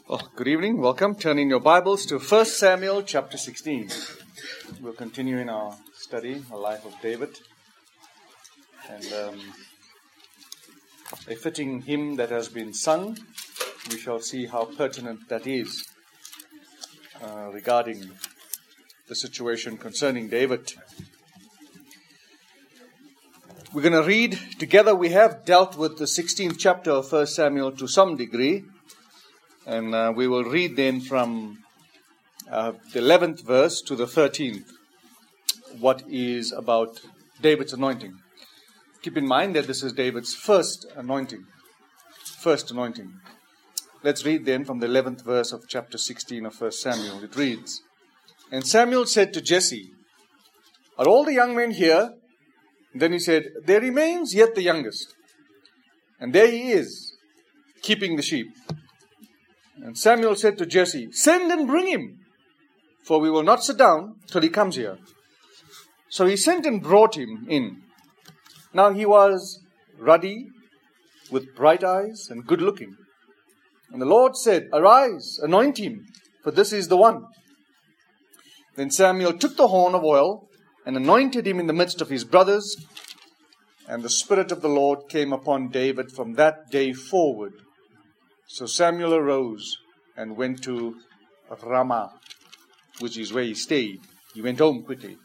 Oh, good evening. Welcome. Turn in your Bibles to 1 Samuel chapter 16. We'll continue in our study, the life of David. And a fitting hymn that has been sung. We shall see how pertinent that is regarding the situation concerning David. We're going to read together. We have dealt with the 16th chapter of 1 Samuel to some degree. And we will read then from the 11th verse to the 13th, what is about David's anointing. Keep in mind that this is David's first anointing. Let's read then from the 11th verse of chapter 16 of 1 Samuel. It reads, "And Samuel said to Jesse, 'Are all the young men here?' And then he said, 'There remains yet the youngest. And there he is, keeping the sheep.' And Samuel said to Jesse, 'Send and bring him, for we will not sit down till he comes here.' So he sent and brought him in. Now he was ruddy, with bright eyes, and good looking. And the Lord said, 'Arise, anoint him, for this is the one.' Then Samuel took the horn of oil and anointed him in the midst of his brothers. And the Spirit of the Lord came upon David from that day forward. So Samuel arose and went to Ramah, which is where he stayed. He went home quickly."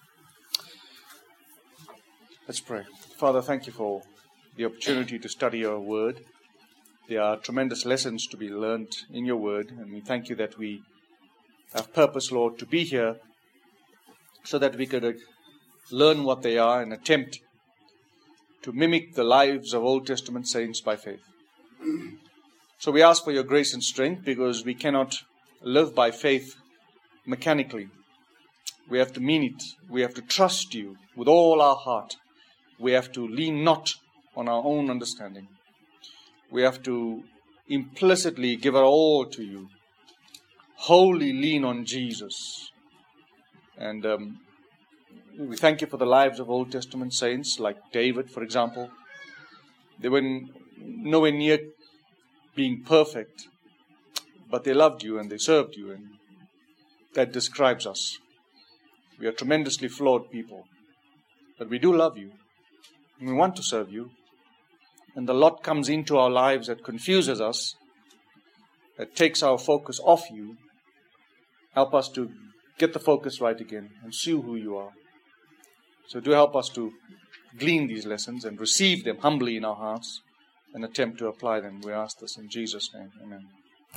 Let's pray. Father, thank you for the opportunity to study your word. There are tremendous lessons to be learned in your word, and we thank you that we have purpose, Lord, to be here so that we could learn what they are and attempt to mimic the lives of Old Testament saints by faith. So we ask for your grace and strength, because we cannot live by faith mechanically. We have to mean it. We have to trust you with all our heart. We have to lean not on our own understanding. We have to implicitly give our all to you. Wholly lean on Jesus. And we thank you for the lives of Old Testament saints, like David, for example. They were nowhere near being perfect, but they loved you and they served you, and that describes us. We are tremendously flawed people, but we do love you, and we want to serve you, and a lot comes into our lives that confuses us, that takes our focus off you. Help us to get the focus right again and see who you are. So do help us to glean these lessons and receive them humbly in our hearts, and attempt to apply them. We ask this in Jesus' name. Amen.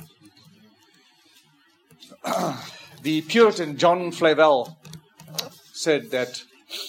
The Puritan John Flavel said that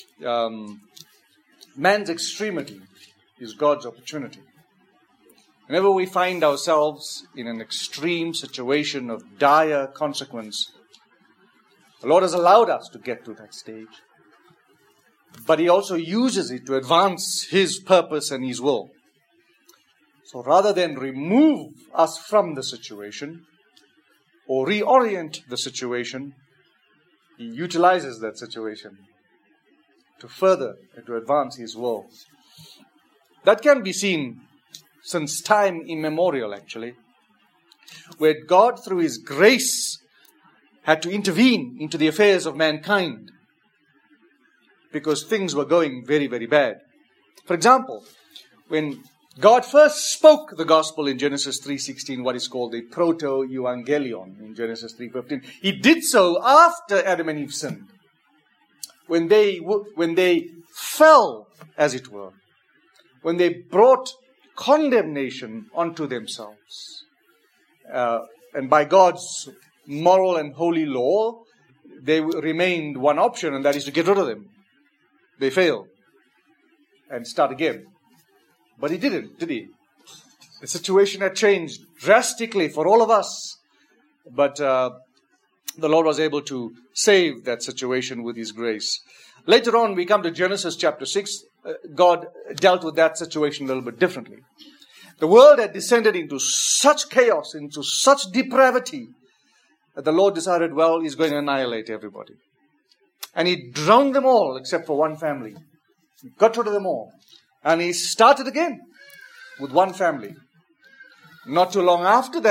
man's extremity is God's opportunity. Whenever we find ourselves in an extreme situation of dire consequence, the Lord has allowed us to get to that stage, but He also uses it to advance His purpose and His will. So rather than remove us from the situation or reorient the situation, He utilizes that situation to further and to advance His will. That can be seen since time immemorial, actually, where God, through His grace, had to intervene into the affairs of mankind because things were going very, very bad. For example, when God first spoke the gospel in Genesis 3:16, what is called the proto-evangelion in Genesis 3:15. He did so after Adam and Eve sinned. When they fell, as it were. When they brought condemnation onto themselves. And by God's moral and holy law, there remained one option, and that is to get rid of them. They failed. And start again. But He didn't, did He? The situation had changed drastically for all of us. But the Lord was able to save that situation with His grace. Later on, we come to Genesis chapter 6. God dealt with that situation a little bit differently. The world had descended into such chaos, into such depravity, that the Lord decided, well, He's going to annihilate everybody. And He drowned them all except for one family. He got rid of them all. And He started again with one family. Not too long after that,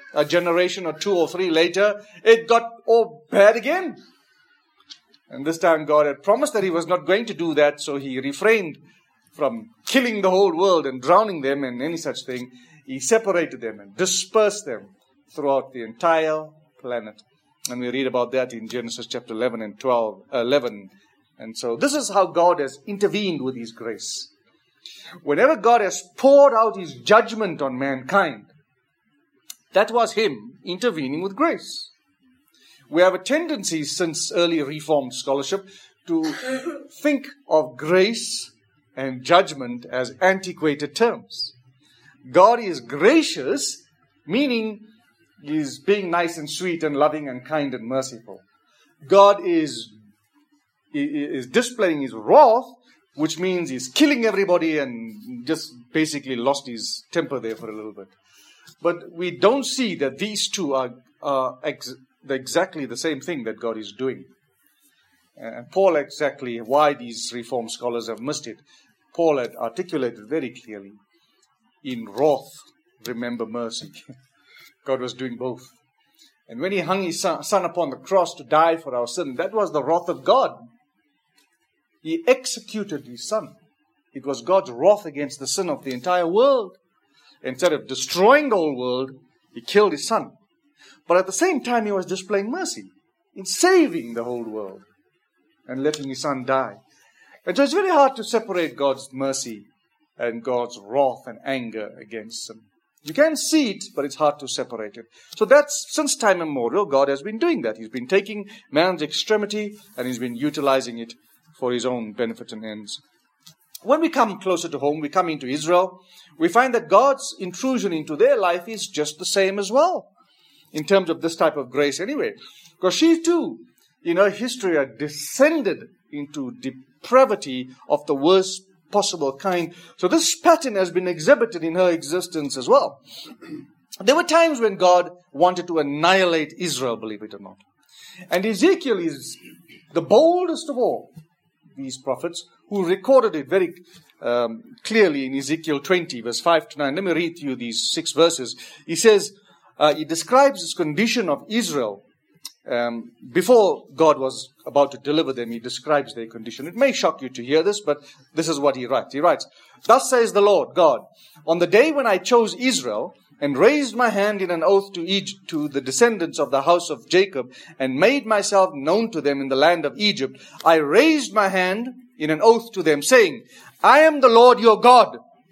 a generation or 2 or 3 later, it got all bad again. And this time God had promised that He was not going to do that, so He refrained from killing the whole world and drowning them and any such thing. He separated them and dispersed them throughout the entire planet. And we read about that in Genesis chapter 11 and 11. And so this is how God has intervened with His grace. Whenever God has poured out His judgment on mankind, that was Him intervening with grace. We have a tendency since early Reformed scholarship to think of grace and judgment as antiquated terms. God is gracious, meaning He is being nice and sweet and loving and kind and merciful. God is displaying His wrath, which means He's killing everybody and just basically lost His temper there for a little bit. But we don't see that these two are exactly the same thing that God is doing. And Paul, exactly why these Reformed scholars have missed it, Paul had articulated very clearly. In wrath, remember mercy. God was doing both. And when He hung His son upon the cross to die for our sin, that was the wrath of God. He executed His Son. It was God's wrath against the sin of the entire world. Instead of destroying the whole world, He killed His Son. But at the same time, He was displaying mercy in saving the whole world and letting His Son die. And so it's very hard to separate God's mercy and God's wrath and anger against sin. You can see it, but it's hard to separate it. So that's, since time immemorial, God has been doing that. He's been taking man's extremity and He's been utilizing it for His own benefit and ends. When we come closer to home, we come into Israel, we find that God's intrusion into their life is just the same as well, in terms of this type of grace anyway. Because she too, in her history, had descended into depravity of the worst possible kind. So this pattern has been exhibited in her existence as well. There were times when God wanted to annihilate Israel, believe it or not. And Ezekiel is the boldest of all these prophets who recorded it very clearly in Ezekiel 20, verse 5 to 9. Let me read to you these 6 verses. He says, he describes this condition of Israel. Before God was about to deliver them, He describes their condition. It may shock you to hear this, but this is what He writes. He writes, "Thus says the Lord God, on the day when I chose Israel and raised my hand in an oath to Egypt, to the descendants of the house of Jacob, and made myself known to them in the land of Egypt, I raised my hand in an oath to them, saying, I am the Lord your God.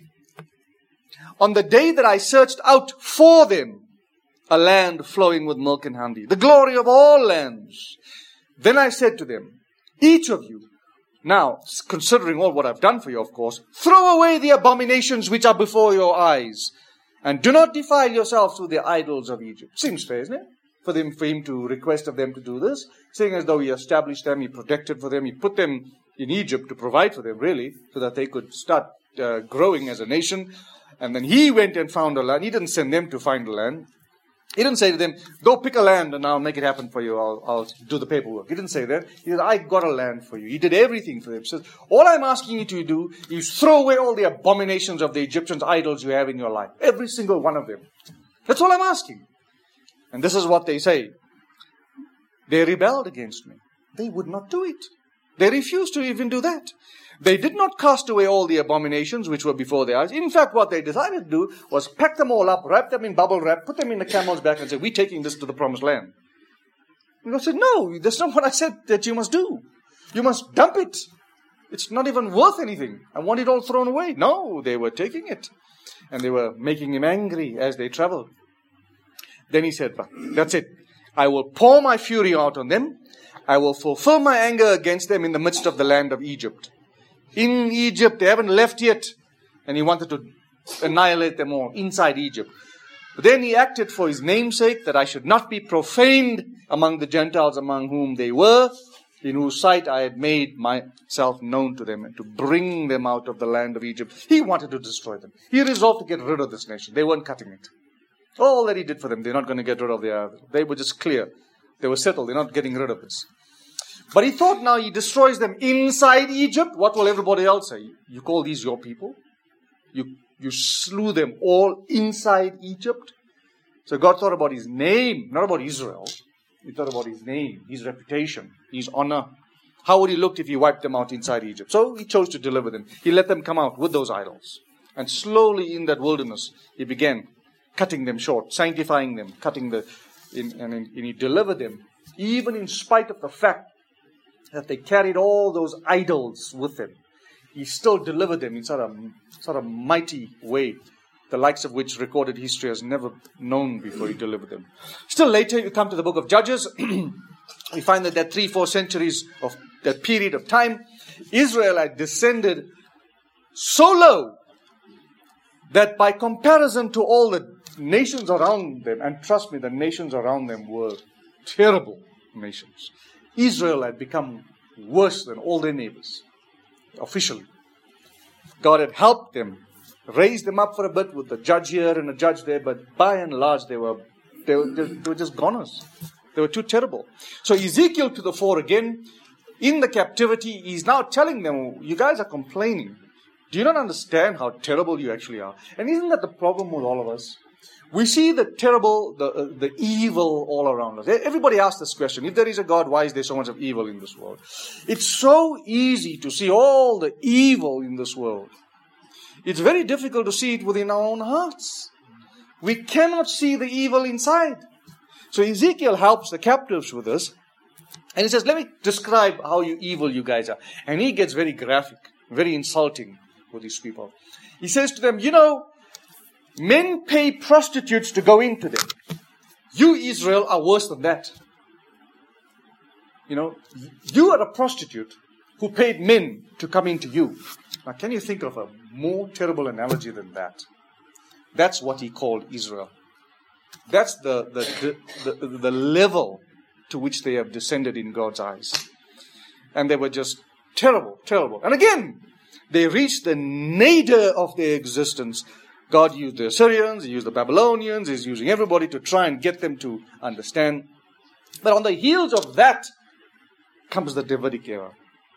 On the day that I searched out for them a land flowing with milk and honey, the glory of all lands. Then I said to them, each of you, now considering all what I've done for you, of course, throw away the abominations which are before your eyes, and do not defile yourselves with the idols of Egypt." Seems fair, isn't it? For him to request of them to do this, saying as though He established them, He protected for them, He put them in Egypt to provide for them, really, so that they could start growing as a nation. And then He went and found a land. He didn't send them to find a land. He didn't say to them, go pick a land and I'll make it happen for you. I'll do the paperwork. He didn't say that. He said, I got a land for you. He did everything for them. He says, all I'm asking you to do is throw away all the abominations of the Egyptians' idols you have in your life. Every single one of them. That's all I'm asking. And this is what they say. They rebelled against me. They would not do it. They refused to even do that. They did not cast away all the abominations which were before their eyes. In fact, what they decided to do was pack them all up, wrap them in bubble wrap, put them in the camel's back and say, we're taking this to the promised land. And God said, no, that's not what I said that you must do. You must dump it. It's not even worth anything. I want it all thrown away. No, they were taking it. And they were making Him angry as they traveled. Then He said, that's it. I will pour my fury out on them. I will fulfill my anger against them in the midst of the land of Egypt. In Egypt, they haven't left yet. And He wanted to annihilate them all inside Egypt. But then He acted for His namesake, that I should not be profaned among the Gentiles among whom they were, in whose sight I had made myself known to them, and to bring them out of the land of Egypt. He wanted to destroy them. He resolved to get rid of this nation. They weren't cutting it. All that He did for them, they're not going to get rid of their... They were just clear. They were settled. They're not getting rid of this. But He thought now He destroys them inside Egypt. What will everybody else say? You call these your people? You slew them all inside Egypt? So God thought about his name, not about Israel. He thought about his name, his reputation, his honor. How would he look if he wiped them out inside Egypt? So he chose to deliver them. He let them come out with those idols. And slowly in that wilderness, he began cutting them short, sanctifying them, and he delivered them, even in spite of the fact that they carried all those idols with them. He still delivered them in such a mighty way, the likes of which recorded history has never known before he delivered them. Still later, you come to the book of Judges, we find that 3-4 centuries of that period of time, Israel had descended so low that by comparison to all the nations around them, and trust me, the nations around them were terrible nations, Israel had become worse than all their neighbors, officially. God had helped them, raised them up for a bit with a judge here and a judge there, but by and large they were just goners. They were too terrible. So Ezekiel to the fore again, in the captivity, he's now telling them, you guys are complaining. Do you not understand how terrible you actually are? And isn't that the problem with all of us? We see the terrible, the evil all around us. Everybody asks this question. If there is a God, why is there so much of evil in this world? It's so easy to see all the evil in this world. It's very difficult to see it within our own hearts. We cannot see the evil inside. So Ezekiel helps the captives with this. And he says, let me describe how evil you guys are. And he gets very graphic, very insulting with these people. He says to them, men pay prostitutes to go into them. You, Israel, are worse than that. You are a prostitute who paid men to come into you. Now, can you think of a more terrible analogy than that? That's what he called Israel. That's the level to which they have descended in God's eyes. And they were just terrible, terrible. And again, they reached the nadir of their existence. God used the Assyrians, He used the Babylonians, He's using everybody to try and get them to understand. But on the heels of that comes the Davidic era.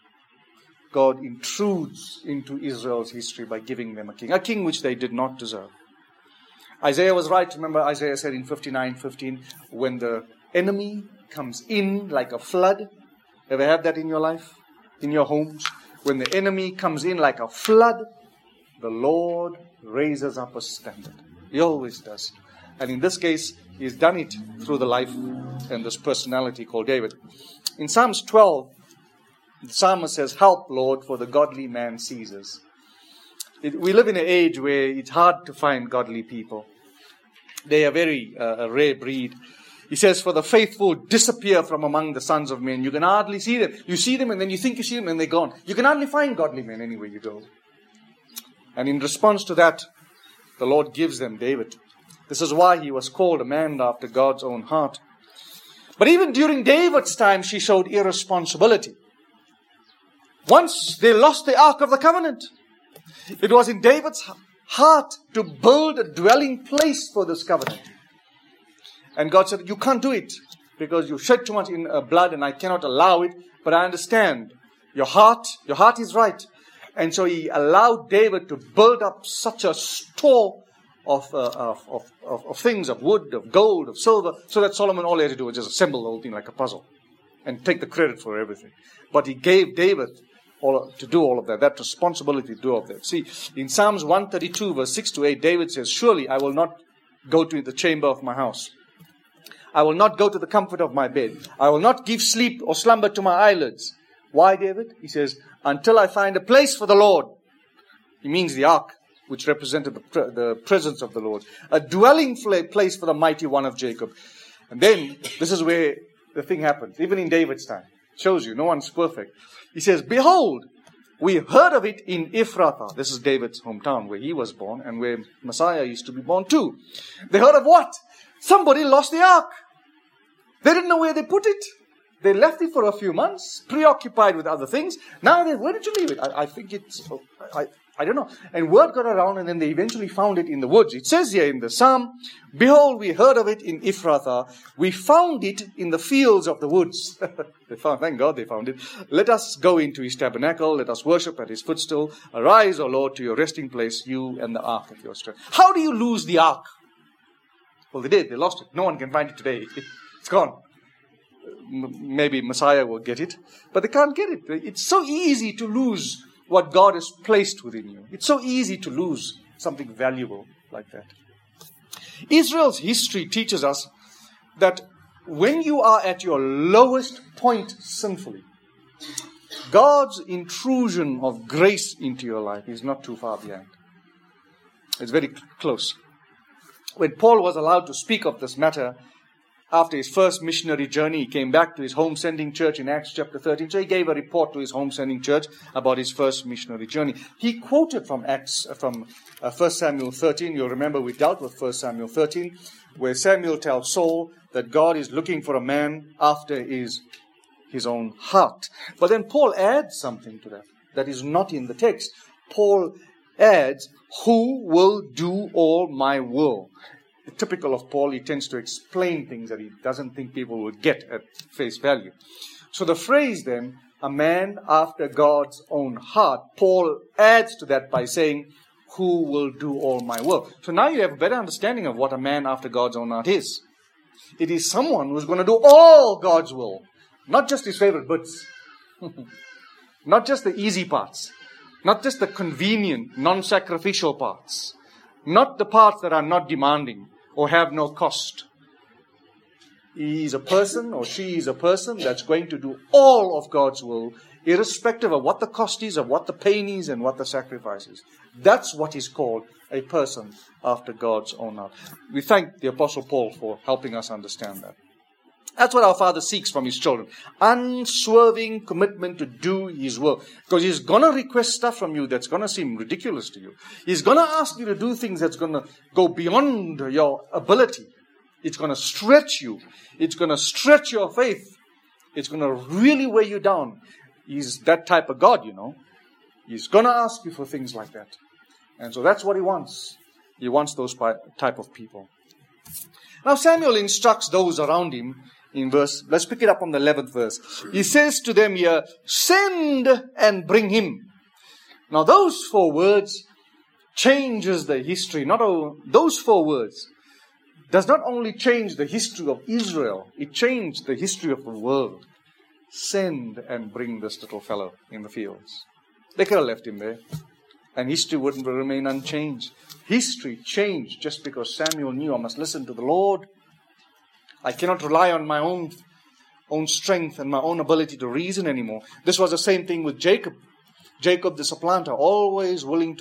God intrudes into Israel's history by giving them a king which they did not deserve. Isaiah was right. Remember, Isaiah said in 59:15, when the enemy comes in like a flood. Ever had that in your life? In your homes? When the enemy comes in like a flood, the Lord raises up a standard. He always does. And in this case, He's done it through the life and this personality called David. In Psalms 12, the psalmist says, "Help, Lord, for the godly man ceases." We live in an age where it's hard to find godly people. They are very a rare breed. He says, "For the faithful disappear from among the sons of men." You can hardly see them. You see them and then you think you see them and they're gone. You can hardly find godly men anywhere you go. And in response to that, the Lord gives them David. This is why he was called a man after God's own heart. But even during David's time, she showed irresponsibility. Once they lost the Ark of the Covenant. It was in David's heart to build a dwelling place for this covenant. And God said, "You can't do it because you shed too much in blood and I cannot allow it. But I understand your heart is right." And so He allowed David to build up such a store of things, of wood, of gold, of silver, so that Solomon, all he had to do was just assemble the whole thing like a puzzle and take the credit for everything. But He gave David to do all of that responsibility to do all of that. See, in Psalms 132, verse 6-8, David says, "Surely I will not go to the chamber of my house. I will not go to the comfort of my bed. I will not give sleep or slumber to my eyelids." Why, David? He says, "Until I find a place for the Lord." He means the ark, which represented the presence of the Lord. A dwelling place for the mighty one of Jacob. And then, this is where the thing happens, even in David's time. Shows you, no one's perfect. He says, "Behold, we heard of it in Ephrathah." This is David's hometown, where he was born, and where Messiah used to be born too. They heard of what? Somebody lost the ark. They didn't know where they put it. They left it for a few months, preoccupied with other things. Now, where did you leave it? I think I don't know. And word got around, and then they eventually found it in the woods. It says here in the Psalm, "Behold, we heard of it in Ephrathah. We found it in the fields of the woods." Thank God they found it. "Let us go into His tabernacle. Let us worship at His footstool. Arise, O Lord, to your resting place, you and the ark of your strength." How do you lose the ark? Well, they did. They lost it. No one can find it today. It's gone. Maybe Messiah will get it, but they can't get it. It's so easy to lose what God has placed within you. It's so easy to lose something valuable like that. Israel's history teaches us that when you are at your lowest point sinfully, God's intrusion of grace into your life is not too far behind. It's very close. When Paul was allowed to speak of this matter after his first missionary journey, he came back to his home-sending church in Acts chapter 13. So he gave a report to his home-sending church about his first missionary journey. He quoted from 1 Samuel 13. You'll remember we dealt with 1 Samuel 13, where Samuel tells Saul that God is looking for a man after his own heart. But then Paul adds something to that is not in the text. Paul adds, who will do all my will? Typical of Paul, he tends to explain things that he doesn't think people would get at face value. So the phrase then, a man after God's own heart, Paul adds to that by saying, who will do all my will? So now you have a better understanding of what a man after God's own heart is. It is someone who's going to do all God's will, not just his favorite bits, not just the easy parts, not just the convenient, non-sacrificial parts, not the parts that are not demanding or have no cost. He is a person, or she is a person, that's going to do all of God's will, irrespective of what the cost is, of what the pain is, and what the sacrifice is. That's what is called a person after God's own heart. We thank the Apostle Paul for helping us understand that. That's what our Father seeks from His children. Unswerving commitment to do His will. Because He's going to request stuff from you that's going to seem ridiculous to you. He's going to ask you to do things that's going to go beyond your ability. It's going to stretch you. It's going to stretch your faith. It's going to really weigh you down. He's that type of God, you know. He's going to ask you for things like that. And so that's what He wants. He wants those type of people. Now Samuel instructs those around him in let's pick it up on the 11th verse. He says to them here, send and bring him. Now those 4 words changes the history. Those 4 words does not only change the history of Israel, it changed the history of the world. Send and bring this little fellow in the fields. They could have left him there, and history wouldn't remain unchanged. History changed just because Samuel knew, I must listen to the Lord. I cannot rely on my own strength and my own ability to reason anymore. This was the same thing with Jacob. Jacob the supplanter, always wanting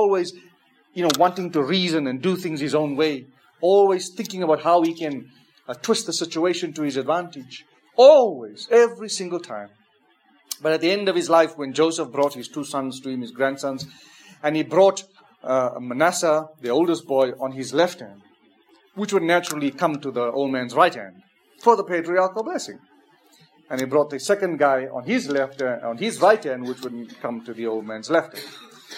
to reason and do things his own way. Always thinking about how he can twist the situation to his advantage. Always, every single time. But at the end of his life, when Joseph brought his 2 sons to him, his grandsons, and he brought Manasseh, the oldest boy, on his left hand, which would naturally come to the old man's right hand for the patriarchal blessing. And he brought the second guy on his left hand, on his right hand, which would come to the old man's left hand.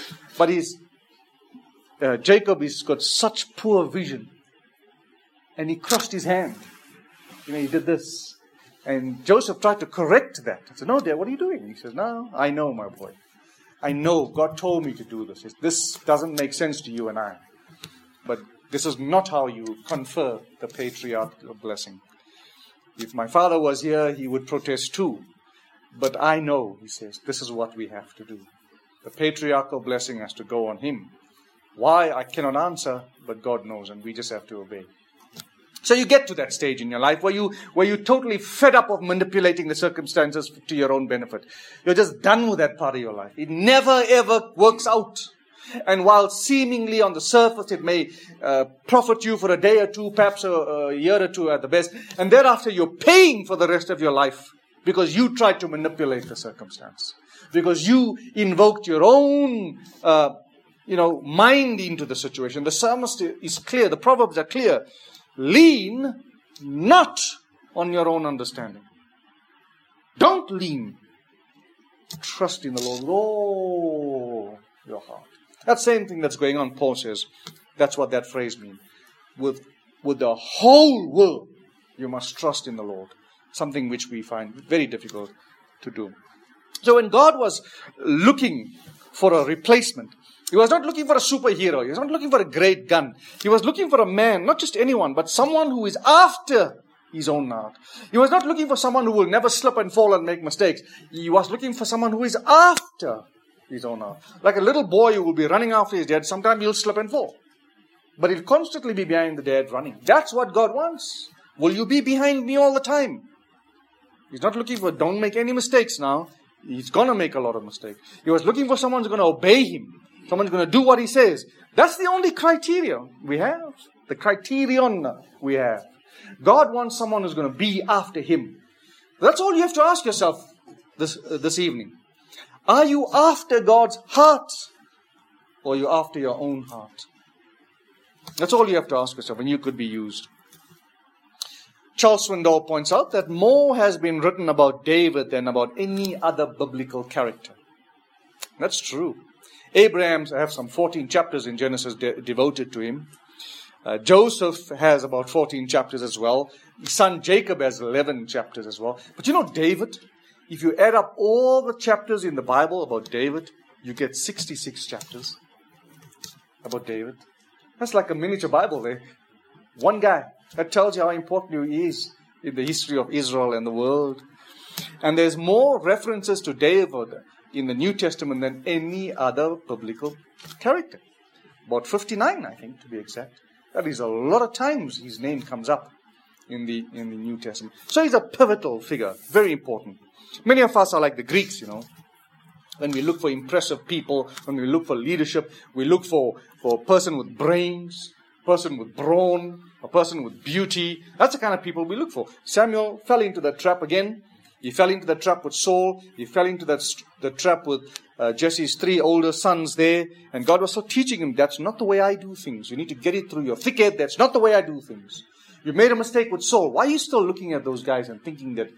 But Jacob has got such poor vision, and he crossed his hand. He did this. And Joseph tried to correct that. I said, no, Dad, what are you doing? He says, no, I know, my boy. I know God told me to do this. This doesn't make sense to you and I. But this is not how you confer the patriarchal blessing. If my father was here, he would protest too. But I know, he says, this is what we have to do. The patriarchal blessing has to go on him. Why, I cannot answer, but God knows, and we just have to obey. So you get to that stage in your life where you're totally fed up of manipulating the circumstances to your own benefit. You're just done with that part of your life. It never ever works out. And while seemingly on the surface it may profit you for a day or two, perhaps a year or two at the best, and thereafter you're paying for the rest of your life because you tried to manipulate the circumstance. Because you invoked your own mind into the situation. The psalmist is clear. The Proverbs are clear. Lean not on your own understanding. Don't lean. Trust in the Lord with all your heart. That same thing that's going on, Paul says, that's what that phrase means. With the whole will, you must trust in the Lord. Something which we find very difficult to do. So when God was looking for a replacement, He was not looking for a superhero. He was not looking for a great gun. He was looking for a man, not just anyone, but someone who is after his own heart. He was not looking for someone who will never slip and fall and make mistakes. He was looking for someone who is after his own heart. Like a little boy who will be running after his dad, sometimes he'll slip and fall. But he'll constantly be behind the dad running. That's what God wants. Will you be behind me all the time? He's not looking for, don't make any mistakes now. He's going to make a lot of mistakes. He was looking for someone who's going to obey him. Someone's going to do what he says. That's the only criteria we have. The criterion we have. God wants someone who's going to be after him. That's all you have to ask yourself this evening. Are you after God's heart? Or are you after your own heart? That's all you have to ask yourself, and you could be used. Charles Swindoll points out that more has been written about David than about any other biblical character. That's true. Abraham has some 14 chapters in Genesis devoted to him. Joseph has about 14 chapters as well. His son Jacob has 11 chapters as well. But you know David, if you add up all the chapters in the Bible about David, you get 66 chapters about David. That's like a miniature Bible there. One guy. That tells you how important he is in the history of Israel and the world. And there's more references to David in the New Testament than any other biblical character. About 59, I think, to be exact. That is a lot of times his name comes up in the New Testament. So he's a pivotal figure, very important. Many of us are like the Greeks, you know. When we look for impressive people, when we look for leadership, we look for a person with brains, a person with brawn, a person with beauty. That's the kind of people we look for. Samuel fell into that trap again. He fell into the trap with Saul. He fell into the trap with Jesse's 3 older sons there. And God was so teaching him, that's not the way I do things. You need to get it through your thick head. That's not the way I do things. You made a mistake with Saul. Why are you still looking at those guys and thinking that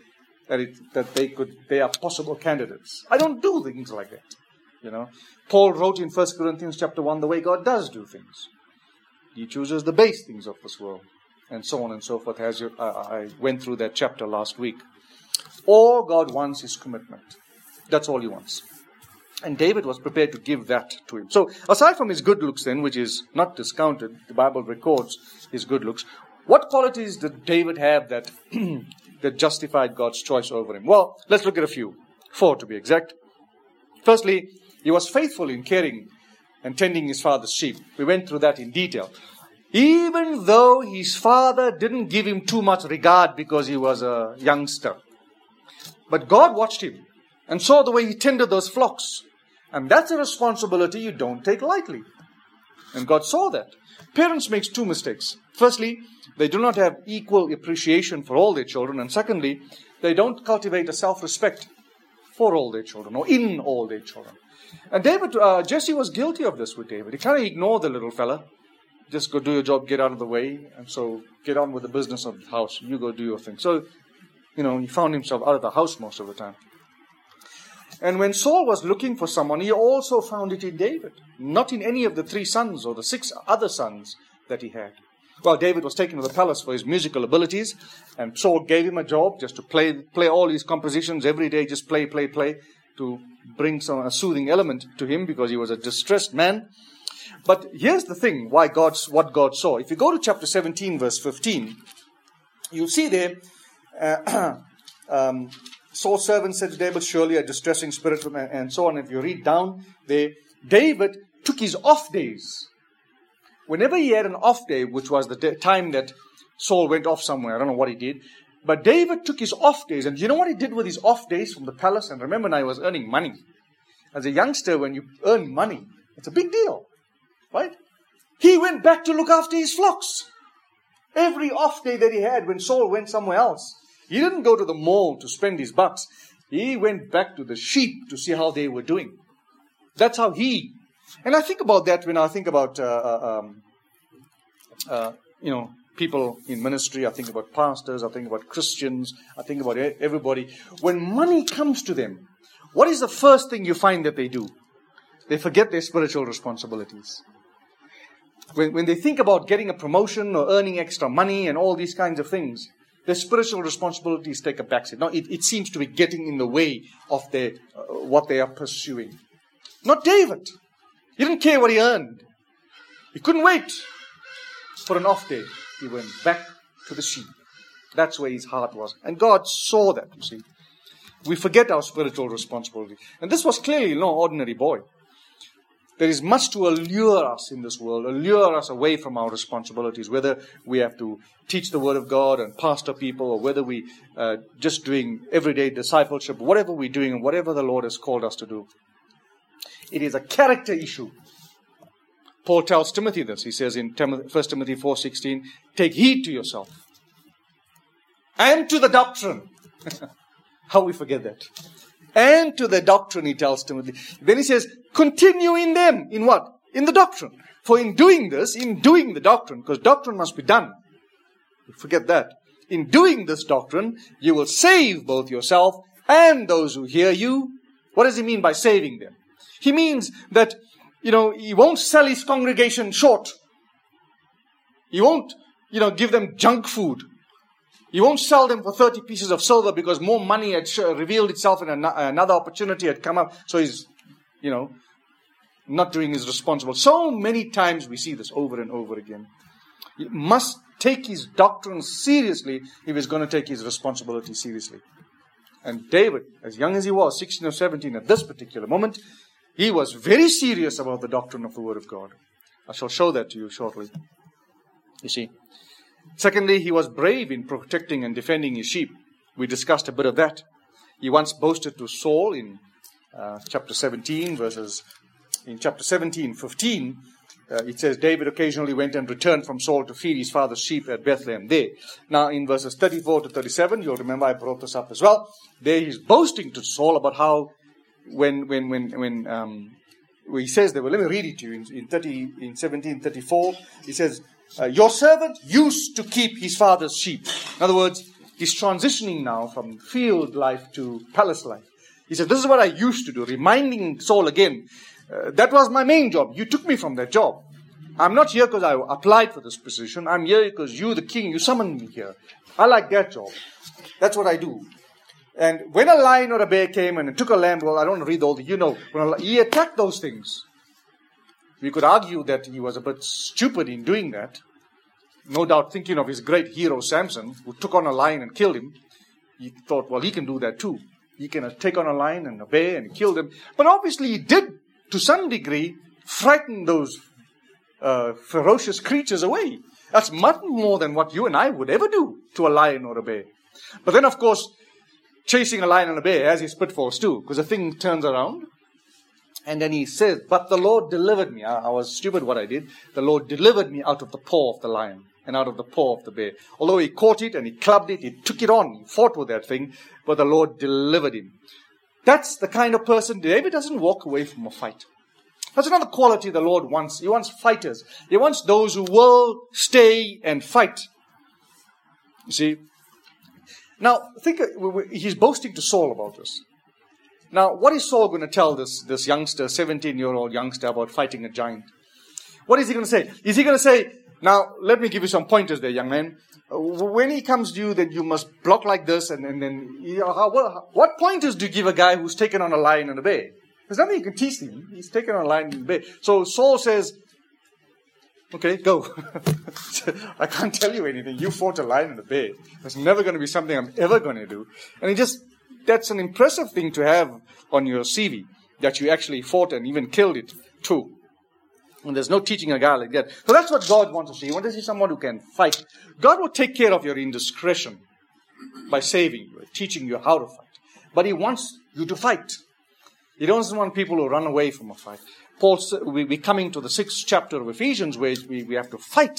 they are possible candidates? I don't do things like that. You know, Paul wrote in 1 Corinthians chapter 1 the way God does do things. He chooses the base things of this world, and so on and so forth. As I went through that chapter last week. All God wants is commitment. That's all he wants. And David was prepared to give that to him. So, aside from his good looks then, which is not discounted, the Bible records his good looks, what qualities did David have that that justified God's choice over him? Well, let's look at a few. 4 to be exact. Firstly, he was faithful in caring and tending his father's sheep. We went through that in detail. Even though his father didn't give him too much regard because he was a youngster. But God watched him and saw the way he tended those flocks. And that's a responsibility you don't take lightly. And God saw that. Parents make 2 mistakes. Firstly, they do not have equal appreciation for all their children. And secondly, they don't cultivate a self-respect for all their children or in all their children. And Jesse was guilty of this with David. He kind of ignored the little fella. Just go do your job, get out of the way. And so get on with the business of the house. You go do your thing. So, he found himself out of the house most of the time. And when Saul was looking for someone, he also found it in David. Not in any of the 3 sons or the 6 other sons that he had. Well, David was taken to the palace for his musical abilities. And Saul gave him a job just to play all his compositions every day. Just play, to bring a soothing element to him because he was a distressed man. But here's the thing, what God saw. If you go to chapter 17, verse 15, you'll see there, Saul's servant said to David, surely a distressing spirit, and so on. If you read down there, David took his off days. Whenever he had an off day, which was the time that Saul went off somewhere, I don't know what he did, but David took his off days. And you know what he did with his off days from the palace? And remember now, he was earning money. As a youngster, when you earn money, it's a big deal. Right? He went back to look after his flocks. Every off day that he had when Saul went somewhere else. He didn't go to the mall to spend his bucks. He went back to the sheep to see how they were doing. That's how and I think about that when I think about, people in ministry. I think about pastors. I think about Christians. I think about everybody. When money comes to them, what is the first thing you find that they do? They forget their spiritual responsibilities. When they think about getting a promotion or earning extra money and all these kinds of things, their spiritual responsibilities take a backseat. Now, it seems to be getting in the way of what they are pursuing. Not David. He didn't care what he earned. He couldn't wait for an off day. He went back to the sheep. That's where his heart was. And God saw that, you see. We forget our spiritual responsibility. And this was clearly no ordinary boy. There is much to allure us in this world, allure us away from our responsibilities, whether we have to teach the Word of God and pastor people, or whether we just doing everyday discipleship, whatever we're doing and whatever the Lord has called us to do. It is a character issue. Paul tells Timothy this. He says in 1 Timothy 4:16, take heed to yourself and to the doctrine. How we forget that. And to the doctrine, he tells Timothy. Then he says, continue in them. In what? In the doctrine. For in doing this, in doing the doctrine, because doctrine must be done. Forget that. In doing this doctrine, you will save both yourself and those who hear you. What does he mean by saving them? He means that, he won't sell his congregation short. He won't, give them junk food. He won't sell them for 30 pieces of silver because more money had revealed itself and another opportunity had come up. So he's, not doing his responsible. So many times we see this over and over again. He must take his doctrine seriously if he's going to take his responsibility seriously. And David, as young as he was, 16 or 17 at this particular moment, he was very serious about the doctrine of the Word of God. I shall show that to you shortly. You see. Secondly, he was brave in protecting and defending his sheep. We discussed a bit of that. He once boasted to Saul in chapter 17, 15, it says, David occasionally went and returned from Saul to feed his father's sheep at Bethlehem there. Now, in verses 34 to 37, you'll remember I brought this up as well. There he's boasting to Saul about how when he says there, well, let me read it to you in 17:34. He says, your servant used to keep his father's sheep. In other words, he's transitioning now from field life to palace life. He said, this is what I used to do, reminding Saul again, that was my main job. You took me from that job. I'm not here because I applied for this position. I'm here because you, the king, you summoned me here. I like that job. That's what I do. And when a lion or a bear came and took a lamb, well, I don't read all the, he attacked those things. We could argue that he was a bit stupid in doing that. No doubt thinking of his great hero Samson, who took on a lion and killed him. He thought, well, he can do that too. He can take on a lion and a bear and kill them. But obviously he did, to some degree, frighten those ferocious creatures away. That's much more than what you and I would ever do to a lion or a bear. But then, of course, chasing a lion and a bear has its pitfalls too, because the thing turns around. And then he says, but the Lord delivered me. I was stupid what I did. The Lord delivered me out of the paw of the lion and out of the paw of the bear. Although he caught it and he clubbed it, he took it on, he fought with that thing, but the Lord delivered him. That's the kind of person, David doesn't walk away from a fight. That's another quality the Lord wants. He wants fighters. He wants those who will stay and fight. You see? Now, think, he's boasting to Saul about this. Now, what is Saul going to tell this youngster, 17-year-old youngster, about fighting a giant? What is he going to say? Is he going to say, now, let me give you some pointers there, young man. When he comes to you, then you must block like this, and then, what pointers do you give a guy who's taken on a lion and a bear? There's nothing you can teach him. He's taken on a lion and a bear. So Saul says, okay, go. I can't tell you anything. You fought a lion and a bear. That's never going to be something I'm ever going to do. And that's an impressive thing to have on your CV, that you actually fought and even killed it too. And there's no teaching a guy like that. So that's what God wants to see. He wants to see someone who can fight. God will take care of your indiscretion by saving you, teaching you how to fight. But he wants you to fight. He doesn't want people who run away from a fight. We're coming to the 6th chapter of Ephesians where we have to fight.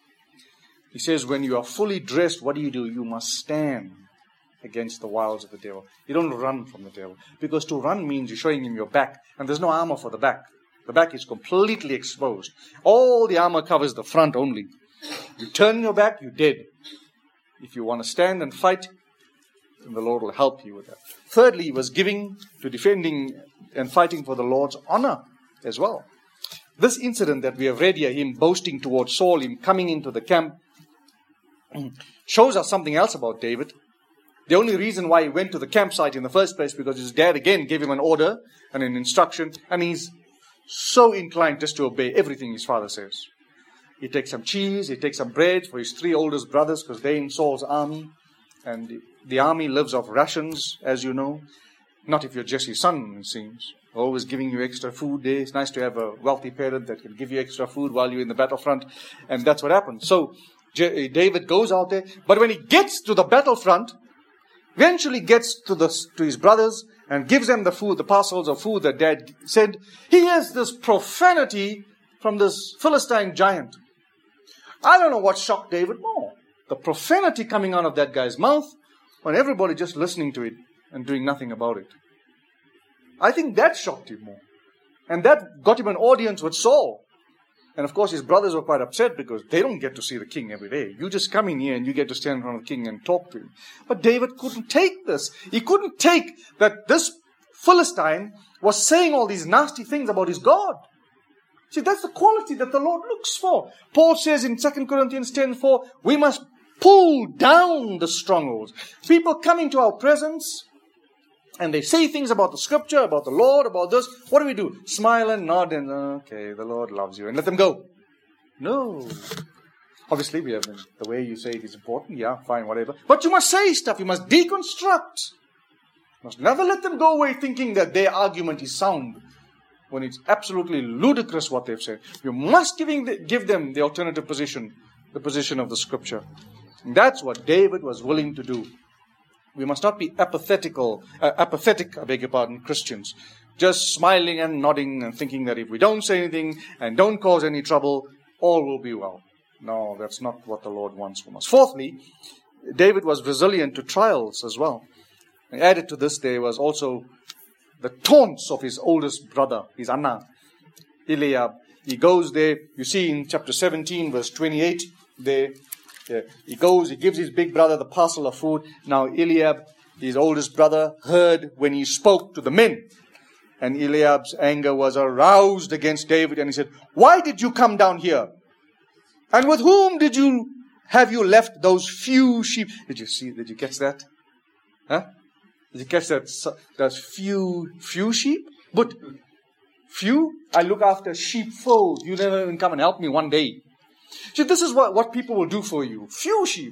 He says, when you are fully dressed, what do? You must stand against the wiles of the devil. You don't run from the devil. Because to run means you're showing him your back. And there's no armor for the back. The back is completely exposed. All the armor covers the front only. You turn your back, you're dead. If you want to stand and fight, then the Lord will help you with that. Thirdly, he was giving to defending and fighting for the Lord's honor as well. This incident that we have read here, him boasting towards Saul, him coming into the camp, shows us something else about David. The only reason why he went to the campsite in the first place because his dad again gave him an order and an instruction, and he's so inclined just to obey everything his father says. He takes some cheese, he takes some bread for his 3 oldest brothers because they're in Saul's army. And the army lives off rations, as you know. Not if you're Jesse's son, it seems. Always giving you extra food there. It's nice to have a wealthy parent that can give you extra food while you're in the battlefront. And that's what happens. So David goes out there. But when he gets to the battlefront, eventually gets to his brothers and gives them the food, the parcels of food that Dad said, he hears this profanity from this Philistine giant. I don't know what shocked David more. The profanity coming out of that guy's mouth, when everybody just listening to it and doing nothing about it. I think that shocked him more. And that got him an audience with Saul. And of course his brothers were quite upset because they don't get to see the king every day. You just come in here and you get to stand in front of the king and talk to him. But David couldn't take this. He couldn't take that this Philistine was saying all these nasty things about his God. See, that's the quality that the Lord looks for. Paul says in 2 Corinthians 10:4, we must pull down the strongholds. People come into our presence and they say things about the scripture, about the Lord, about this. What do? Smile and nod and, okay, the Lord loves you, and let them go. No. Obviously, we have the way you say it is important. Yeah, fine, whatever. But you must say stuff. You must deconstruct. You must never let them go away thinking that their argument is sound when it's absolutely ludicrous what they've said. You must give them the alternative position, the position of the scripture. And that's what David was willing to do. We must not be apathetic, Christians. Just smiling and nodding and thinking that if we don't say anything and don't cause any trouble, all will be well. No, that's not what the Lord wants from us. Fourthly, David was resilient to trials as well. And added to this, there was also the taunts of his oldest brother, his Anna, Eliab. He goes there, you see in chapter 17, verse 28, there, he goes, he gives his big brother the parcel of food. Now Eliab, his oldest brother, heard when he spoke to the men. And Eliab's anger was aroused against David, and he said, why did you come down here? And with whom have you left those few sheep? Did you catch that? Huh? Did you catch that? Those few sheep? But few? I look after sheepfold. You never even come and help me one day. See, this is what people will do for you. Few sheep.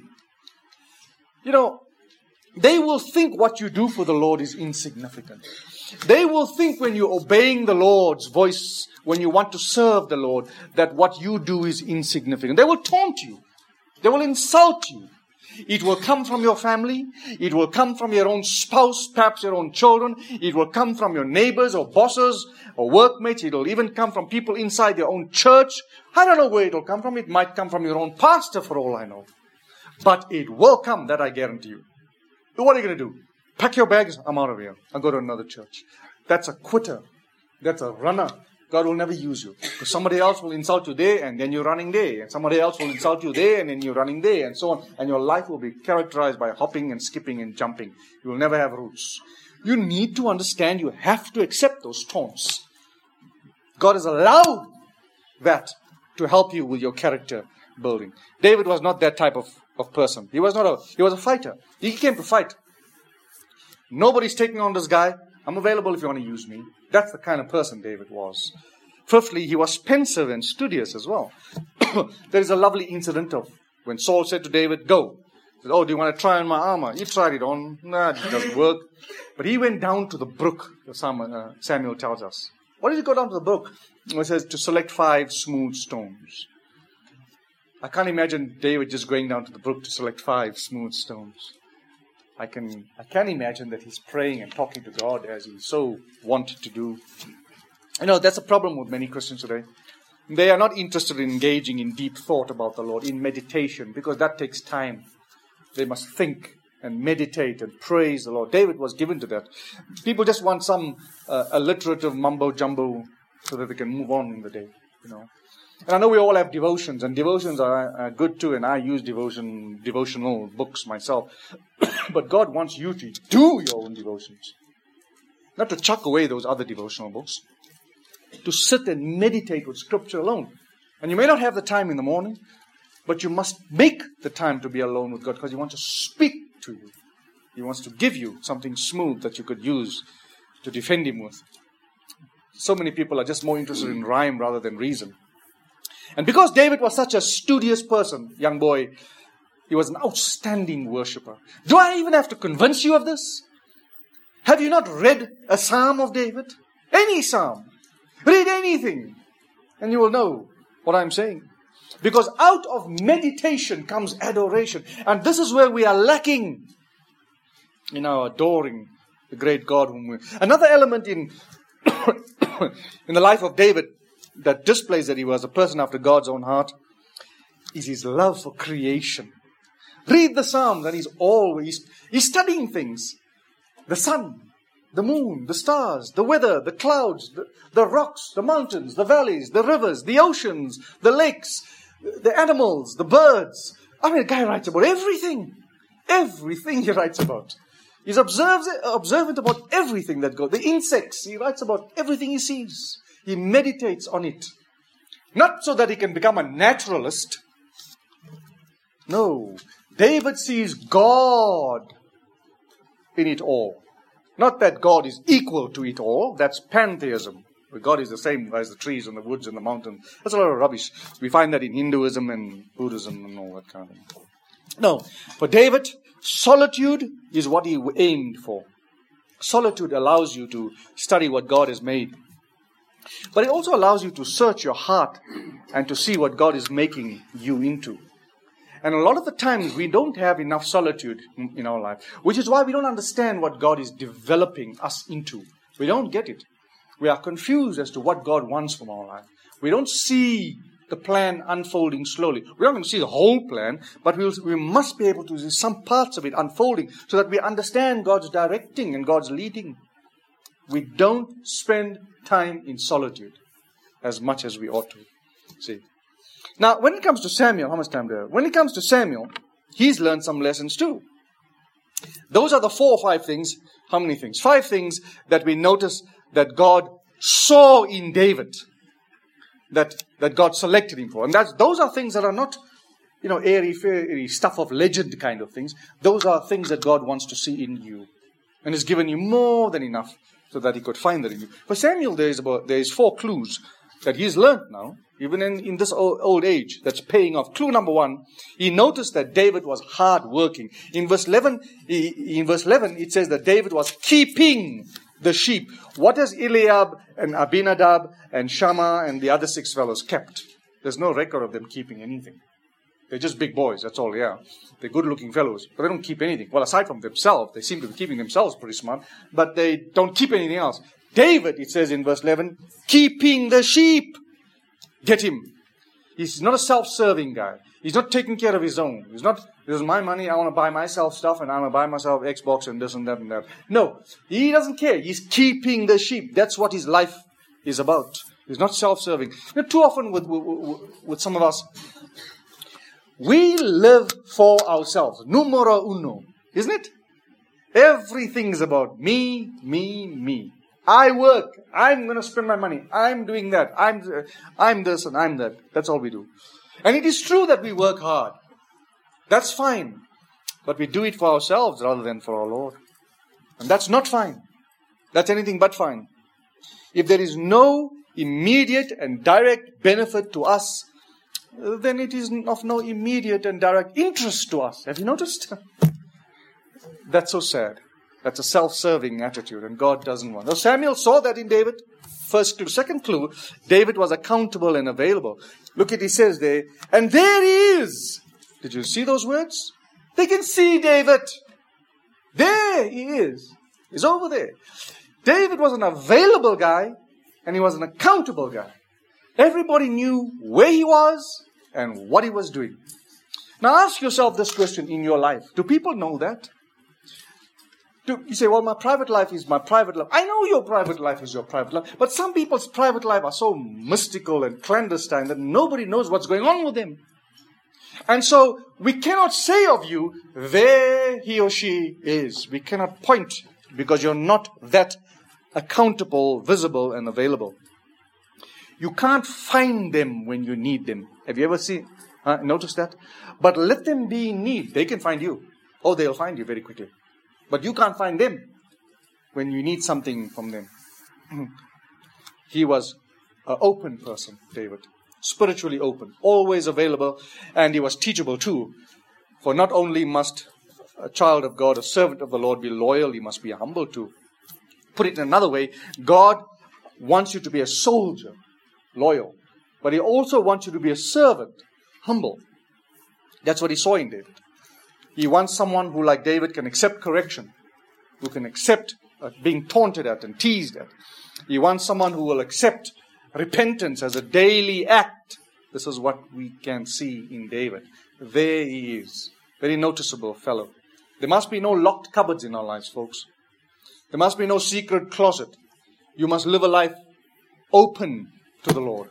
You know, they will think what you do for the Lord is insignificant. They will think when you're obeying the Lord's voice, when you want to serve the Lord, that what you do is insignificant. They will taunt you. They will insult you. It will come from your family. It will come from your own spouse, perhaps your own children. It will come from your neighbors or bosses or workmates. It will even come from people inside your own church. I don't know where it will come from. It might come from your own pastor for all I know. But it will come, that I guarantee you. So what are you going to do? Pack your bags. I'm out of here. I'll go to another church. That's a quitter. That's a runner. God will never use you. Because somebody else will insult you there, and then you're running there. And somebody else will insult you there, and then you're running there, and so on. And your life will be characterized by hopping and skipping and jumping. You will never have roots. You need to understand you have to accept those taunts. God has allowed that to help you with your character building. David was not that type of person. He was a fighter. He came to fight. Nobody's taking on this guy. I'm available if you want to use me. That's the kind of person David was. Fifthly, he was pensive and studious as well. There is a lovely incident of when Saul said to David, go. He said, do you want to try on my armor? You tried it on. Nah, it doesn't work. But he went down to the brook, Samuel tells us. Why did he go down to the brook? It says to select 5 smooth stones. I can't imagine David just going down to the brook to select 5 smooth stones. I can imagine that he's praying and talking to God as he so wanted to do. You know, that's a problem with many Christians today. They are not interested in engaging in deep thought about the Lord, in meditation, because that takes time. They must think and meditate and praise the Lord. David was given to that. People just want some alliterative mumbo-jumbo so that they can move on in the day, you know. And I know we all have devotions, and devotions are good too, and I use devotional books myself. But God wants you to do your own devotions. Not to chuck away those other devotional books. To sit and meditate with Scripture alone. And you may not have the time in the morning, but you must make the time to be alone with God, because He wants to speak to you. He wants to give you something smooth that you could use to defend Him with. So many people are just more interested in rhyme rather than reason. And because David was such a studious person, young boy, he was an outstanding worshipper. Do I even have to convince you of this? Have you not read a psalm of David? Any psalm. Read anything. And you will know what I'm saying. Because out of meditation comes adoration. And this is where we are lacking in our adoring the great God whom we... Another element in in the life of David that displays that he was a person after God's own heart is his love for creation. Read the Psalms and he's studying things. The sun, the moon, the stars, the weather, the clouds, the rocks, the mountains, the valleys, the rivers, the oceans, the lakes, the animals, the birds. I mean, the guy writes about everything. Everything he writes about. He's observant about everything that goes. The insects, he writes about everything he sees. He meditates on it. Not so that he can become a naturalist. No. David sees God in it all. Not that God is equal to it all. That's pantheism. Where God is the same as the trees and the woods and the mountains. That's a lot of rubbish. We find that in Hinduism and Buddhism and all that kind of thing. No. For David, solitude is what he aimed for. Solitude allows you to study what God has made. But it also allows you to search your heart and to see what God is making you into. And a lot of the times we don't have enough solitude in our life, which is why we don't understand what God is developing us into. We don't get it. We are confused as to what God wants from our life. We don't see the plan unfolding slowly. We're not going to see the whole plan, but we must be able to see some parts of it unfolding so that we understand God's directing and God's leading. We don't spend time in solitude as much as we ought to. See. Now, when it comes to Samuel, how much time do I have? When it comes to Samuel, he's learned some lessons too. Those are the 4 or 5 things. How many things? 5 things that we notice that God saw in David. That God selected him for. And those are things that are not, airy, fairy, stuff of legend kind of things. Those are things that God wants to see in you. And has given you more than enough so that he could find that in you. For Samuel, there is 4 clues that he's learned now, even in this old age, that's paying off. Clue number 1, he noticed that David was hard working. In verse 11, it says that David was keeping the sheep. What has Eliab and Abinadab and Shammah and the other 6 fellows kept? There's no record of them keeping anything. They're just big boys, that's all, yeah. They're good-looking fellows, but they don't keep anything. Well, aside from themselves, they seem to be keeping themselves pretty smart, but they don't keep anything else. David, it says in verse 11, keeping the sheep. Get him. He's not a self-serving guy. He's not taking care of his own. He's not, this is my money, I want to buy myself stuff, and I want to buy myself Xbox and this and that and that. No, he doesn't care. He's keeping the sheep. That's what his life is about. He's not self-serving. Too often with some of us, we live for ourselves. Numero uno. Isn't it? Everything's about me, me, me. I work. I'm going to spend my money. I'm doing that. I'm this and I'm that. That's all we do. And it is true that we work hard. That's fine. But we do it for ourselves rather than for our Lord. And that's not fine. That's anything but fine. If there is no immediate and direct benefit to us, then it is of no immediate and direct interest to us. Have you noticed? That's so sad. That's a self-serving attitude, and God doesn't want. Now, Samuel saw that in David. First clue. Second clue, David was accountable and available. Look at, he says there, and there he is. Did you see those words? They can see David. There he is. He's over there. David was an available guy, and he was an accountable guy. Everybody knew where he was and what he was doing. Now ask yourself this question in your life. Do people know that? You say, well, my private life is my private life. I know your private life is your private life, but some people's private life are so mystical and clandestine that nobody knows what's going on with them. And so we cannot say of you, there he or she is. We cannot point because you're not that accountable, visible, and available. You can't find them when you need them. Have you ever noticed that? But let them be in need. They can find you. Oh, they'll find you very quickly. But you can't find them when you need something from them. He was an open person, David. Spiritually open, always available, and he was teachable too. For not only must a child of God, a servant of the Lord, be loyal, he must be humble too. Put it in another way, God wants you to be a soldier, loyal, but he also wants you to be a servant, humble. That's what he saw in David. He wants someone who, like David, can accept correction, who can accept being taunted at and teased at. He wants someone who will accept repentance as a daily act. This is what we can see in David. There he is. Very noticeable fellow. There must be no locked cupboards in our lives, folks. There must be no secret closet. You must live a life open to the Lord.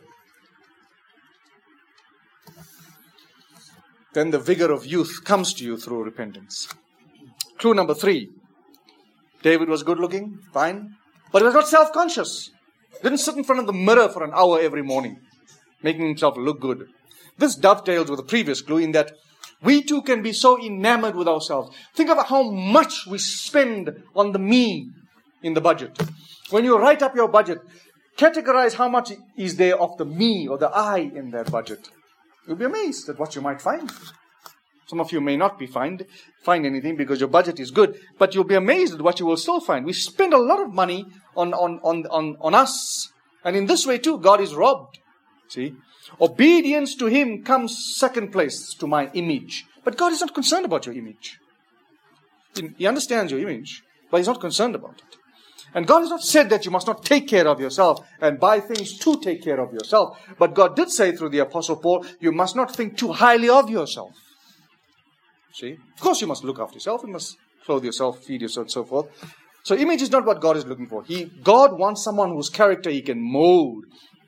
Then the vigor of youth comes to you through repentance. Clue number 3. David was good looking, fine, but he was not self-conscious. Didn't sit in front of the mirror for an hour every morning, making himself look good. This dovetails with the previous clue in that we too can be so enamored with ourselves. Think of how much we spend on the me in the budget. When you write up your budget, categorize how much is there of the me or the I in that budget. You'll be amazed at what you might find. Some of you may not find anything because your budget is good, but you'll be amazed at what you will still find. We spend a lot of money on us. And in this way too, God is robbed. See? Obedience to Him comes second place to my image. But God is not concerned about your image. He understands your image, but He's not concerned about it. And God has not said that you must not take care of yourself and buy things to take care of yourself. But God did say through the Apostle Paul, you must not think too highly of yourself. See? Of course you must look after yourself. You must clothe yourself, feed yourself, and so forth. So image is not what God is looking for. God wants someone whose character He can mold.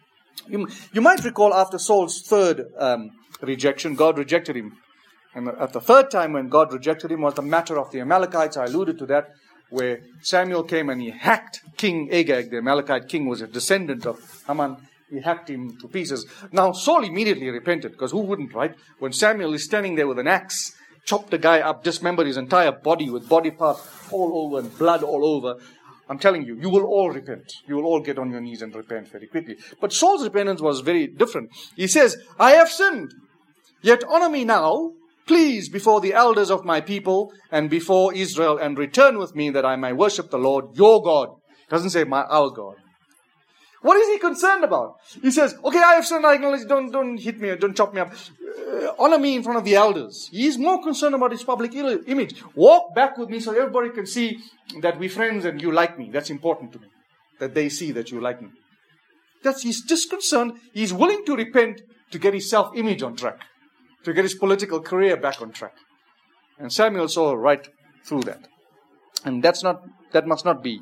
You might recall after Saul's third rejection, God rejected him. And at the third time when God rejected him was the matter of the Amalekites. I alluded to that, where Samuel came and he hacked King Agag. The Amalekite king was a descendant of Haman. He hacked him to pieces. Now Saul immediately repented, because who wouldn't, right? When Samuel is standing there with an axe, chopped the guy up, dismembered his entire body with body parts all over and blood all over. I'm telling you, you will all repent. You will all get on your knees and repent very quickly. But Saul's repentance was very different. He says, I have sinned, yet honor me now, please, before the elders of my people and before Israel, and return with me that I may worship the Lord, your God. It doesn't say our God. What is he concerned about? He says, okay, I have sinned, I acknowledge, don't hit me, don't chop me up. Honor me in front of the elders. He is more concerned about his public image. Walk back with me so everybody can see that we're friends and you like me. That's important to me. That they see that you like me. He's just concerned. He's willing to repent to get his self-image on track. To get his political career back on track. And Samuel saw right through that. And that must not be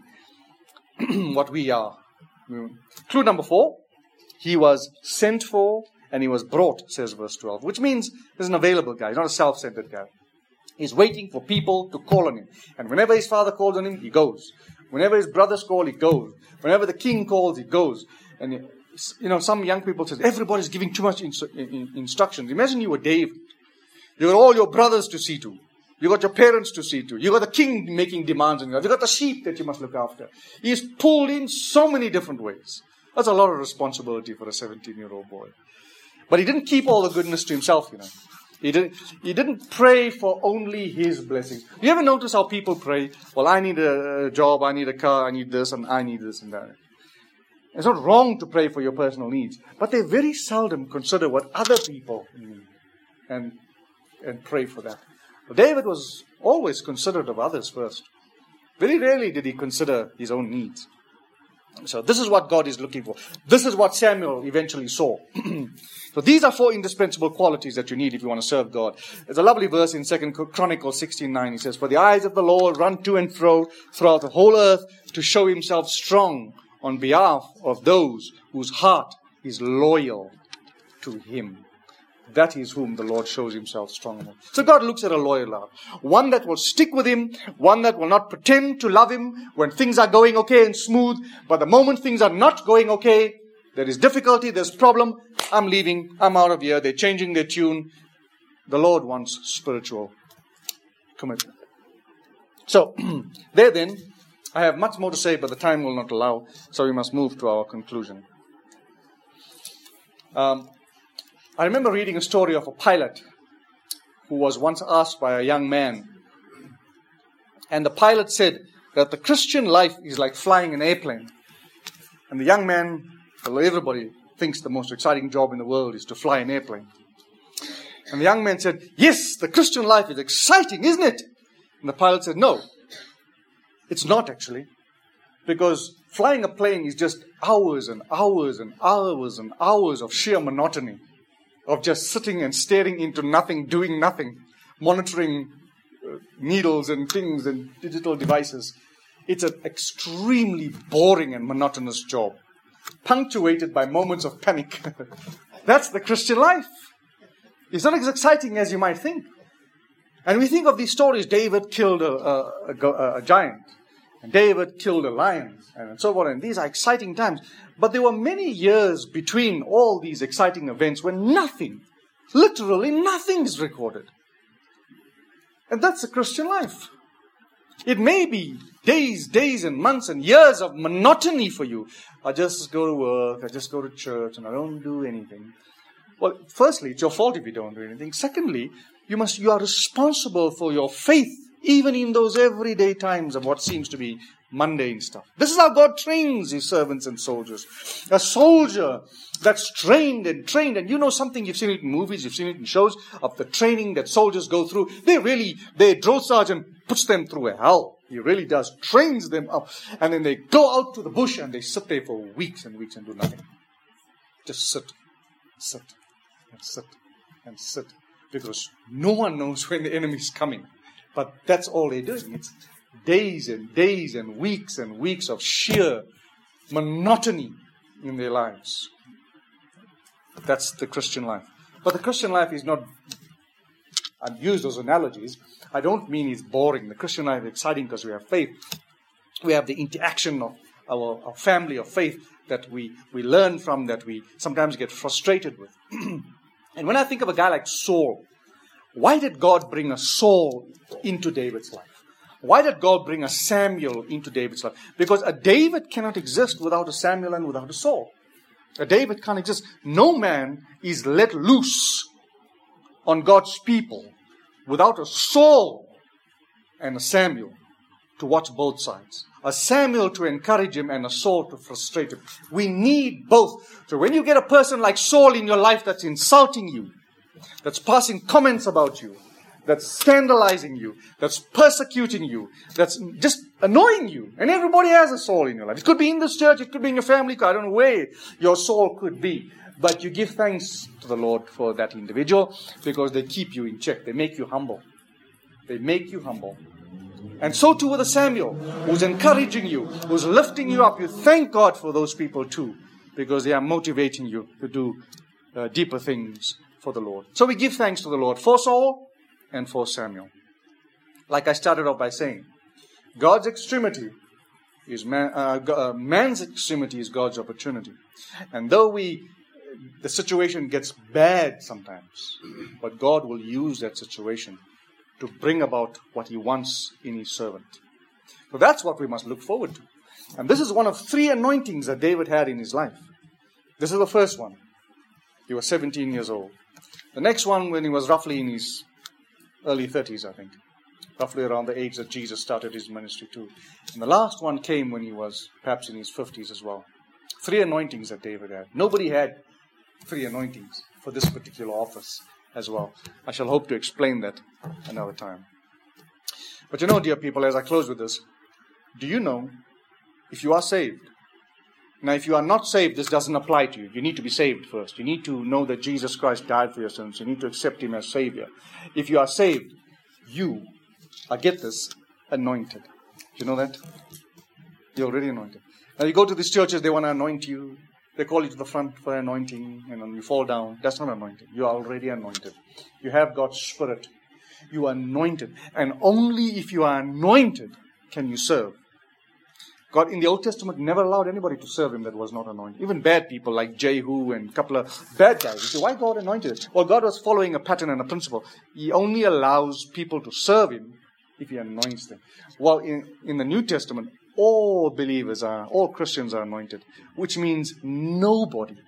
what we are. Clue number 4. He was sent for and he was brought, says verse 12. Which means he's an available guy. He's not a self-centered guy. He's waiting for people to call on him. And whenever his father calls on him, he goes. Whenever his brothers call, he goes. Whenever the king calls, he goes. And some young people say, everybody's giving too much instructions. Imagine you were David. You got all your brothers to see to. You got your parents to see to. You got the king making demands on you. You got the sheep that you must look after. He's pulled in so many different ways. That's a lot of responsibility for a 17-year-old boy. But he didn't keep all the goodness to himself, He didn't pray for only his blessings. You ever notice how people pray? Well, I need a job, I need a car, I need this, and I need this and that. It's not wrong to pray for your personal needs, but they very seldom consider what other people need and pray for that. Well, David was always considerate of others first. Very rarely did he consider his own needs. So this is what God is looking for. This is what Samuel eventually saw. So these are 4 indispensable qualities that you need if you want to serve God. There's a lovely verse in 2 Chronicles 16:9. He says, for the eyes of the Lord run to and fro throughout the whole earth to show himself strong on behalf of those whose heart is loyal to him. That is whom the Lord shows himself strong on. So God looks at a loyal heart. One that will stick with him. One that will not pretend to love him when things are going okay and smooth. But the moment things are not going okay, there is difficulty, there's problem. I'm leaving. I'm out of here. They're changing their tune. The Lord wants spiritual commitment. So, there then, I have much more to say, but the time will not allow, so we must move to our conclusion. I remember reading a story of a pilot who was once asked by a young man, and the pilot said that the Christian life is like flying an airplane. And the young man, well, everybody thinks the most exciting job in the world is to fly an airplane. And the young man said, yes, the Christian life is exciting, isn't it? And the pilot said, no, it's not actually. Because flying a plane is just hours and hours and hours and hours of sheer monotony, of just sitting and staring into nothing, doing nothing, monitoring needles and things and digital devices. It's an extremely boring and monotonous job, punctuated by moments of panic. That's the Christian life. It's not as exciting as you might think. And we think of these stories. David killed a giant, and David killed a lion, and so on. And these are exciting times. But there were many years between all these exciting events when nothing, literally nothing is recorded. And that's the Christian life. It may be days and months and years of monotony for you. I just go to work, I just go to church, and I don't do anything. Well, firstly, it's your fault if you don't do anything. Secondly, you are responsible for your faith, even in those everyday times of what seems to be mundane stuff. This is how God trains His servants and soldiers. A soldier that's trained, and you know something, you've seen it in movies, you've seen it in shows, of the training that soldiers go through. Their drill sergeant puts them through a hell. He really does, trains them up. And then they go out to the bush and they sit there for weeks and weeks and do nothing. Just sit and sit. Because no one knows when the enemy's coming. But that's all they're doing. It's days and days and weeks of sheer monotony in their lives. That's the Christian life. But the Christian life is not, I've used those analogies, I don't mean it's boring. The Christian life is exciting because we have faith. We have the interaction of our family of faith that we learn from, that we sometimes get frustrated with. And when I think of a guy like Saul, why did God bring a Saul into David's life? Why did God bring a Samuel into David's life? Because a David cannot exist without a Samuel and without a Saul. A David can't exist. No man is let loose on God's people without a Saul and a Samuel to watch both sides. A Samuel to encourage him and a Saul to frustrate him. We need both. So when you get a person like Saul in your life that's insulting you, that's passing comments about you, that's scandalizing you, that's persecuting you, that's just annoying you. And everybody has a Saul in your life. It could be in this church, it could be in your family, I don't know where your Saul could be. But you give thanks to the Lord for that individual because they keep you in check. They make you humble. They make you humble. And so too with a Samuel who's encouraging you, who's lifting you up. You thank God for those people too because they are motivating you to do deeper things for the Lord. So we give thanks to the Lord for Saul and for Samuel. Like I started off by saying, God's extremity is man's extremity is God's opportunity. And though the situation gets bad sometimes, but God will use that situation to bring about what He wants in His servant. So that's what we must look forward to. And this is one of 3 anointings that David had in his life. This is the first one. He was 17 years old. The next one when he was roughly in his early 30s, I think. Roughly around the age that Jesus started His ministry too. And the last one came when he was perhaps in his 50s as well. 3 anointings that David had. Nobody had 3 anointings for this particular office as well. I shall hope to explain that another time. But you know, dear people, as I close with this, do you know if you are saved? Now, if you are not saved, this doesn't apply to you. You need to be saved first. You need to know that Jesus Christ died for your sins. You need to accept Him as Savior. If you are saved, you are, get this, anointed. Do you know that? You're already anointed. Now, you go to these churches, they want to anoint you. They call you to the front for anointing, and then you fall down. That's not anointing. You are already anointed. You have God's Spirit. You are anointed. And only if you are anointed can you serve. God in the Old Testament never allowed anybody to serve Him that was not anointed. Even bad people like Jehu and a couple of bad guys. You say, why God anointed it? Well, God was following a pattern and a principle. He only allows people to serve Him if He anoints them. Well, in the New Testament, all believers are, all Christians are anointed, which means nobody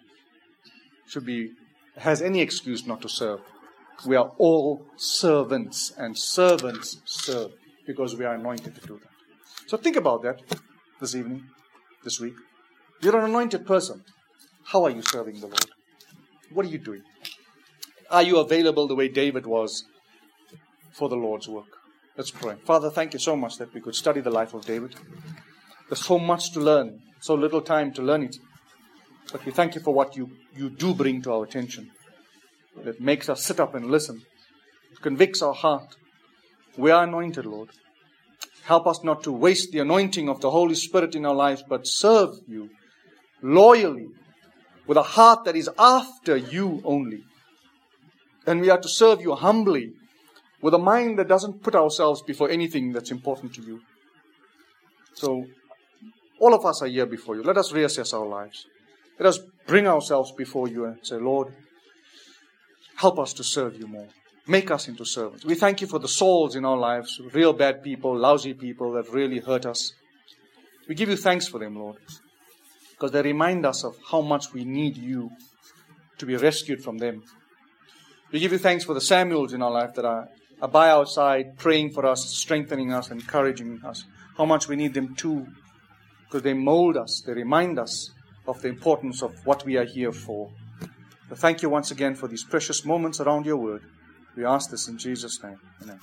has any excuse not to serve. We are all servants, and servants serve because we are anointed to do that. So think about that this evening, this week. You're an anointed person. How are you serving the Lord? What are you doing? Are you available the way David was for the Lord's work? Let's pray. Father, thank you so much that we could study the life of David. There's so much to learn, so little time to learn it. But we thank you for what you do bring to our attention. That makes us sit up and listen. It convicts our heart. We are anointed, Lord. Help us not to waste the anointing of the Holy Spirit in our lives, but serve you loyally, with a heart that is after you only. And we are to serve you humbly, with a mind that doesn't put ourselves before anything that's important to you. So, all of us are here before you. Let us reassess our lives. Let us bring ourselves before you and say, Lord, help us to serve you more. Make us into servants. We thank you for the souls in our lives, real bad people, lousy people that really hurt us. We give you thanks for them, Lord, because they remind us of how much we need you to be rescued from them. We give you thanks for the Samuels in our life that are by our side, praying for us, strengthening us, encouraging us. How much we need them too, because they mold us, they remind us of the importance of what we are here for. So thank you once again for these precious moments around your word. We ask this in Jesus' name. Amen.